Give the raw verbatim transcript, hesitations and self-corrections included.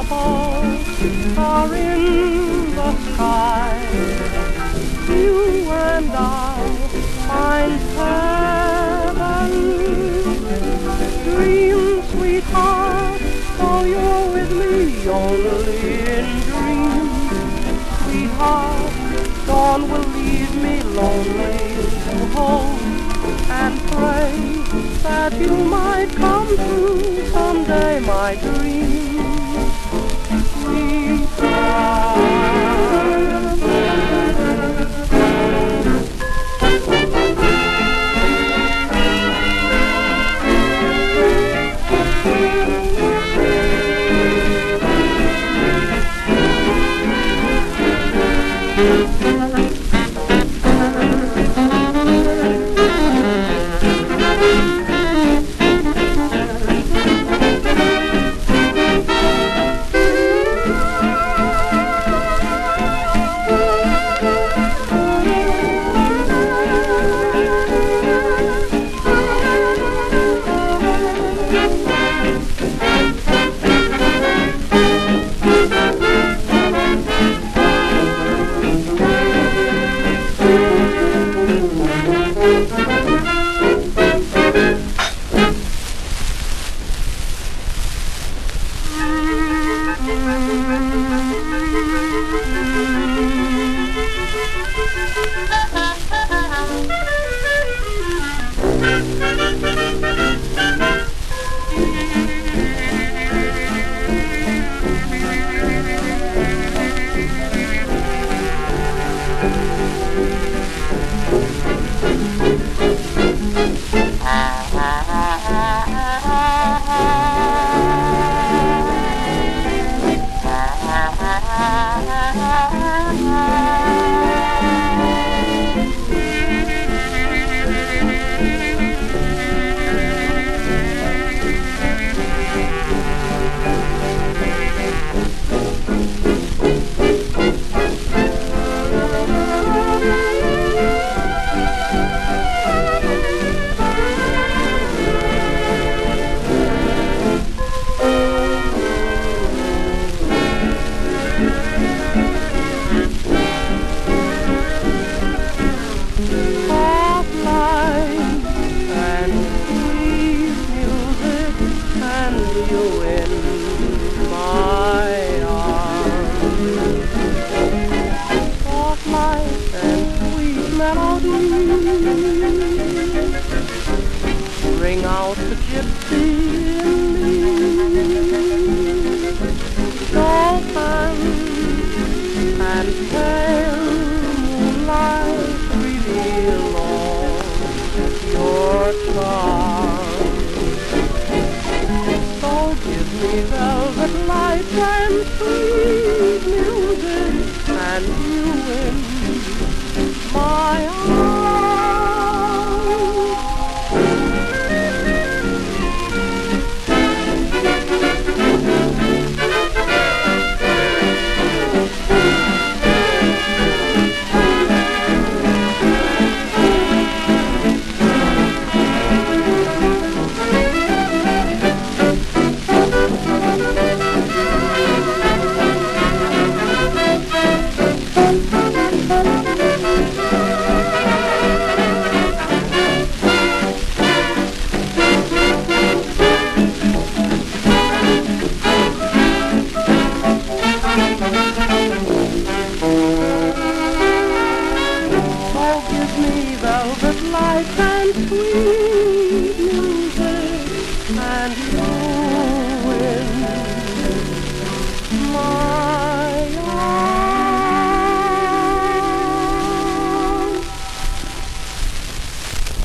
sweetheart are in the sky. You and I find heaven. Dream, sweetheart, though you're with me only in dreams. Sweetheart, dawn will leave me lonely to hope and pray that you might come true someday, my dream. Sweetheart. You in my arms, soft light and sweet melody, bring out the gypsy in me. Dolphin and pale moonlight reveal all your charms.